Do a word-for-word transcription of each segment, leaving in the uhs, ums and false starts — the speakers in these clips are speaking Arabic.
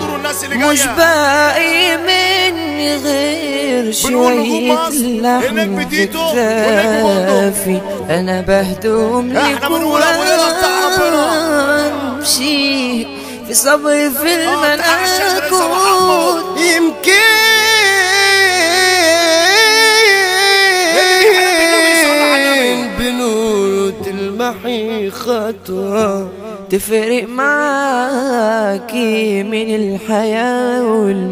حضور الناس اللي جايه. مش باقي مني غير شوية لحم بكتافي، انا بهدوم لك وامشي في صبري في الملكوت. يمكن بنور تلمحي خطوة تفرق معاكي من الحياة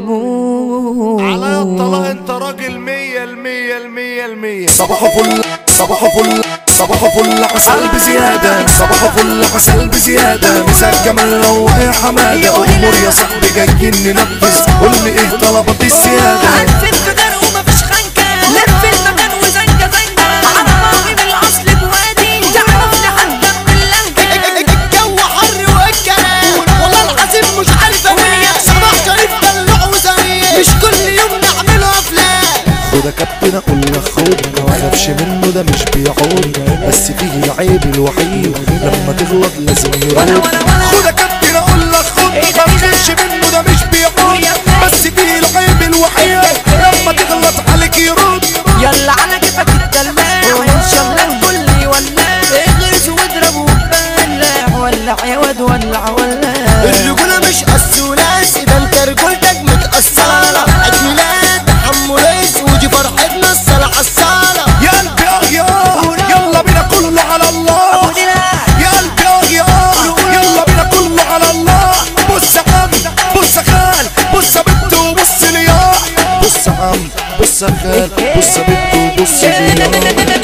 والموت. على الطلاق انت راجل مية المية المية المية. صباح فل صباح فل صباح فل عسل بزيادة، صباح فل عسل بزيادة، مساء جمال لو يا حمادة. أمور يا صاحبي جايين ننفذ، قول لي ايه طلبات السيادة. هنفذ في غير ومفيش خنكة، لف المكان وزنكة زنكة، على طاغي من الأصل بوادي، تعرف لحد من اللهجة. الجو حر والكلام والله العظيم مش عارف انام. صباح شريف دلوع وزرير، مش كل يوم نعمله افلام. خد يا كابتن اقول لك خد، ما تخافش منه ده مش بيعود، بس فيه العيب الوحيد لما تغلط لازم يرد. خد يا كابتن اقول لك خد، ما تخافش منه ده مش بيعود، بس فيه العيب الوحيد لما تغلط عليك يرد. يلا على كيفك الدلع، ان شاء الله الكل يولع، اغرس واضرب وبلع، ولع يا واد ولع ولع. الرجولة مش قسولاس، ده انت رجولتك متأصلة. عيد ميلاد عمو ريس ودي فرحتنا الصلاة عالصالة. يا قلبي اه يا يلا بينا كله على الله. يا قلبي اه يا يلا بينا كله على الله. بص يا عم بص يا خال بص يا بنت وبص لي يا بص يا عم بص يا خال بص يا بنت وبص لي يا. انت لك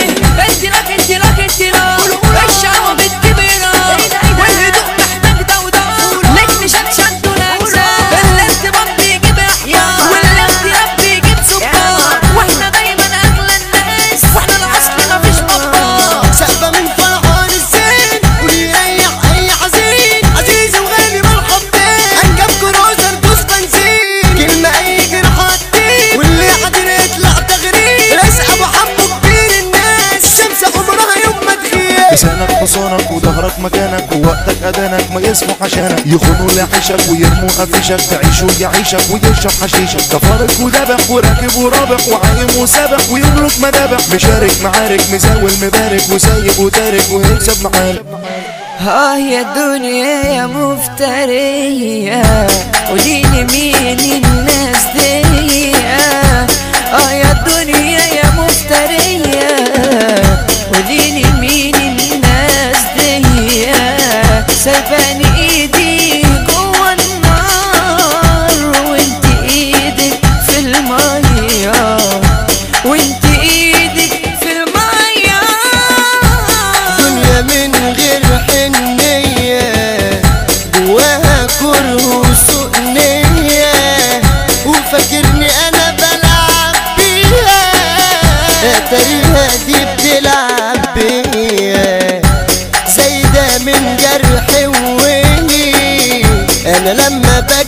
انت لك انت لك الشعوة بتكبرها، والهدوء محتاج دودار، لك نشد شد ونكسر، الارتباط بيجيب احياء، والاختلاف بيجيب سكر، واحنا دايما اغلى الناس، واحنا الاصل مفيش مطار. سقفة من فرحان الزين ويريح اي حزين، عزيز وغالي مرحبتين، انجب كروزر دوس بنزين، كلمة اي جرح هتطير، واللي حاضر يطلع تغريب، رزق ابو حمو كبير الناس، الشمس عمرها يوم ما تغيب. لسانك حصانك وظهرك مكانك ووقتك اذانك ما يسمح عشانك، يخونوا لعيشك ويرموا قفشك، تعيش ويعيشك ويشرب حشيشك، ده فارق وذبح وراكب ورابح وعايم وسابح ويملك مذابح، مشارك معارك مزاول مبارك وسايب وتارك ويكسب معارك. اه يا الدنيا يا مفترية، قوليلي مين الناس دي. اه يا الدنيا يا مفترية، قوليلي مين الناس دي. سايباني ايدي جوا النار، وانت ايدك في المية، وانت ايدك في المية. دنيا من غير حنية، جواها كره وسوء نية، وفاكرني انا بلعب بيها، اتاريها دي بتلعب بيا، زايدة من جرح ووهي. انا لما باجي